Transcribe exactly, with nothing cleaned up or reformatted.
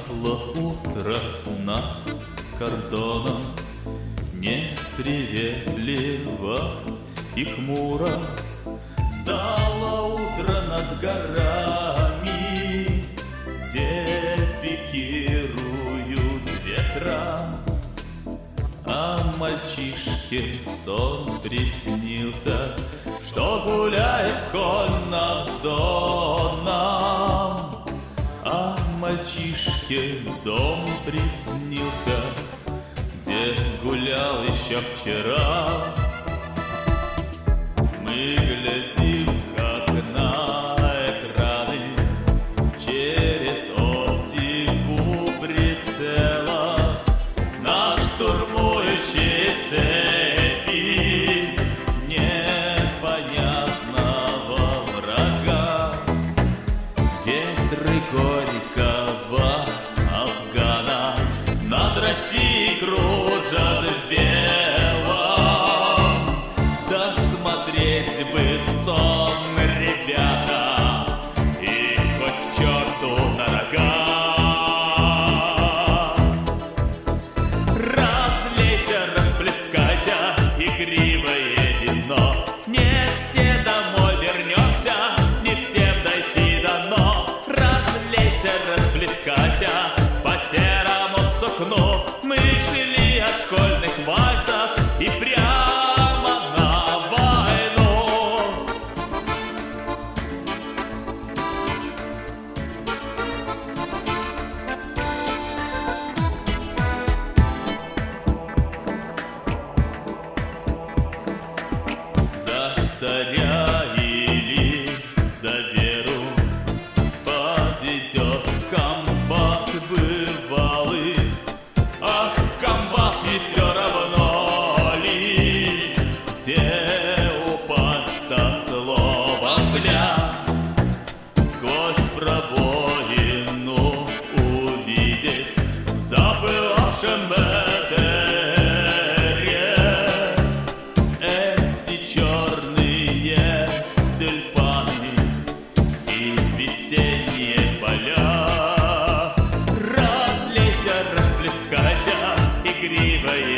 Пахло утро над кордоном неприветливо и хмуро. Стало утро над горами, где пикируют ветра, а мальчишке сон приснился, что гуляет конь над Доном. А мальчишке дом приснился, где гулял еще вчера. Мы глядим, как на экраны через оптику прицелов на штурмующие цепи непонятного врага. Ветры горького Афгана над Россией кружат белом. Да смотреть бы сон, ребята, и хоть к черту на рога. Разлейся, расплескайся, игривое вино. Не все домой вернемся, не всем дойти дано. Разлейся, расплескайся по серому сукну. Мы шли от школьных вальсов и прямо на войну. За царя или за веру поведет комбат бывалый. Ах, комбат, не все равно ли, где упасть со словом «гля». Сквозь пробоину увидеть в запылавшем этере эти черные тюльпаны и весенние поля. Разлейся, расплескайся, игривое